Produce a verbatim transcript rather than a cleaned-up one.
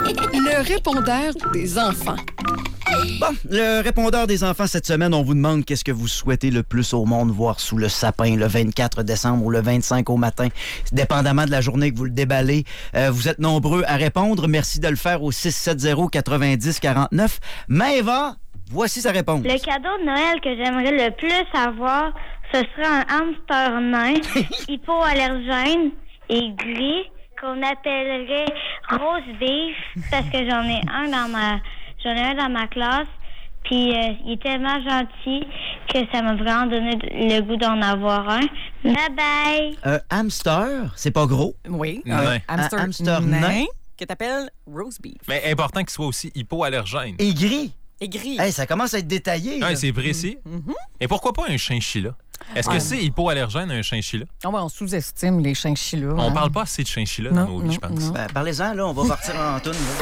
Le répondeur des enfants. Bon, le répondeur des enfants cette semaine, on vous demande qu'est-ce que vous souhaitez le plus au monde voir sous le sapin le vingt-quatre décembre ou le vingt-cinq au matin, dépendamment de la journée que vous le déballez. Euh, vous êtes nombreux à répondre. Merci de le faire au six sept zéro quatre-vingt-dix quarante-neuf. Maëva, voici sa réponse. Le cadeau de Noël que j'aimerais le plus avoir, ce serait un hamster nain, hypoallergène et gris, qu'on appellerait rose beef, parce que j'en ai un dans ma... J'en ai un dans ma classe, puis euh, il est tellement gentil que ça m'a vraiment donné le goût d'en avoir un. Bye-bye! Un hamster, c'est pas gros. Oui, Nain. un hamster, Un hamster nain, nain. que t'appelles roast beef. Mais important qu'il soit aussi hypoallergène. Et gris. Et gris. Hey, ça commence à être détaillé. là. Ouais, c'est précis. Mm-hmm. Et pourquoi pas un chinchilla? Est-ce que Ah. c'est hypoallergène, un chinchilla? Oh, ouais, on sous-estime les chinchillas. On hein. parle pas assez de chinchilla dans Non, nos vies, non, je pense. non. Ben, parlez-en, là, on va partir en toune. là.